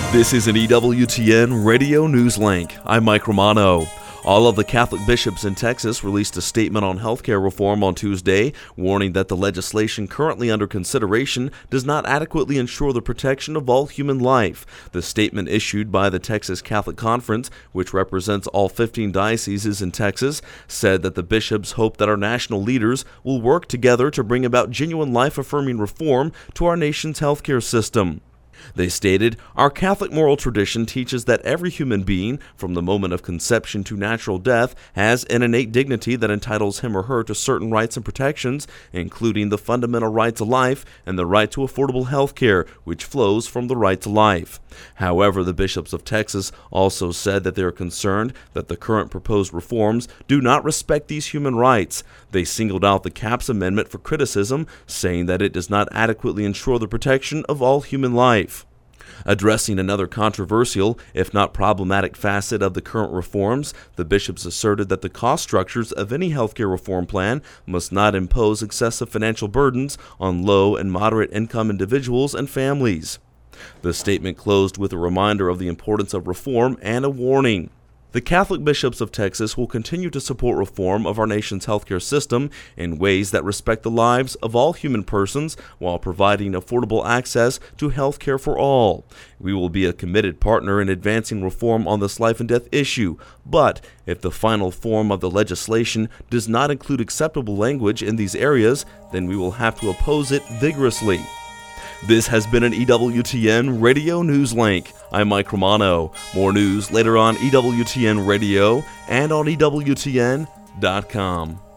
This is an EWTN Radio News Link. I'm Mike Romano. All of the Catholic bishops in Texas released a statement on healthcare reform on Tuesday, warning that the legislation currently under consideration does not adequately ensure the protection of all human life. The statement issued by the Texas Catholic Conference, which represents all 15 dioceses in Texas, said that the bishops hope that our national leaders will work together to bring about genuine life-affirming reform to our nation's healthcare system. They stated, "Our Catholic moral tradition teaches that every human being, from the moment of conception to natural death, has an innate dignity that entitles him or her to certain rights and protections, including the fundamental right to life and the right to affordable health care, which flows from the right to life." However, the bishops of Texas also said that they are concerned that the current proposed reforms do not respect these human rights. They singled out the Capps Amendment for criticism, saying that it does not adequately ensure the protection of all human life. Addressing another controversial, if not problematic, facet of the current reforms, the bishops asserted that the cost structures of any healthcare reform plan must not impose excessive financial burdens on low and moderate income individuals and families. The statement closed with a reminder of the importance of reform and a warning. The Catholic bishops of Texas will continue to support reform of our nation's healthcare system in ways that respect the lives of all human persons while providing affordable access to healthcare for all. We will be a committed partner in advancing reform on this life and death issue, but if the final form of the legislation does not include acceptable language in these areas, then we will have to oppose it vigorously. This has been an EWTN Radio News Link. I'm Mike Romano. More news later on EWTN Radio and on EWTN.com.